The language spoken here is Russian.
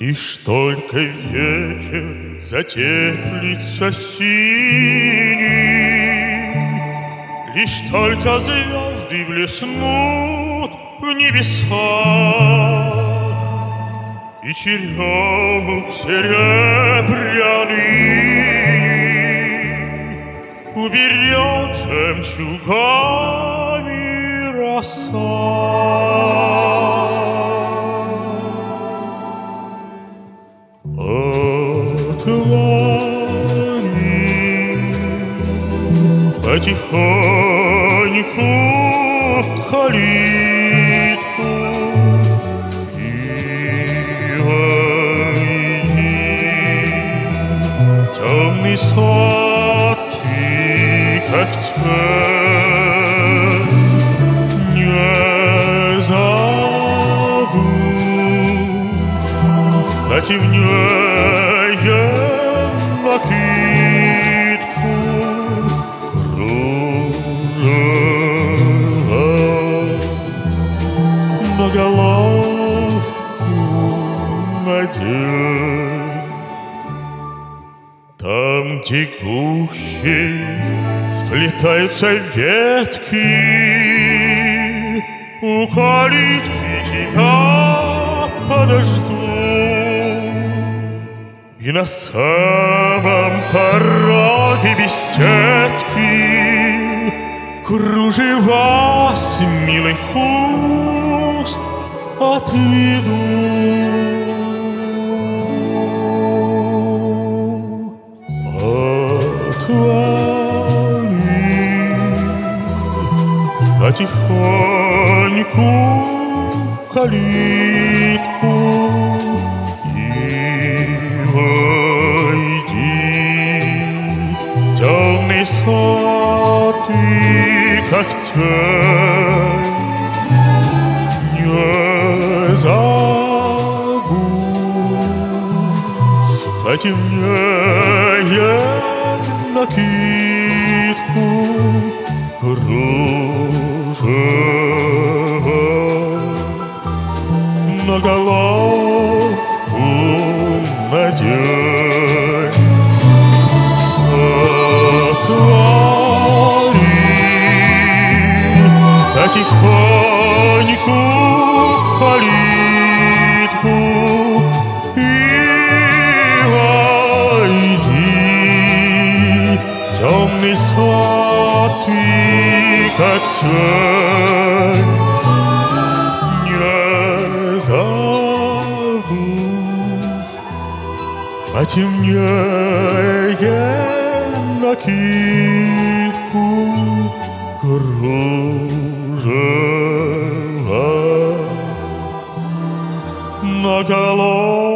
Лишь только вечер затеплится синий, лишь только звезды блеснут в небесах, и черемух серебряный уберет жемчугами роса. Отвори потихоньку калитку и войди. Темный сад ты, как тень, не забудь, да темнее накидку кружев на головку надень. Там, где гуще сплетаются ветки, у калитки тебя подожду. И на самом пороге беседки кружева с милых уст отведу. Отвори потихоньку калитку и войди. Темный сад ты, как тень, не забудь, да темнее накидку кружева на головку надень. Отвори потихоньку калитку и войди. Темный сад ты, как тень, не забудь, а темнее накидку кружева на голову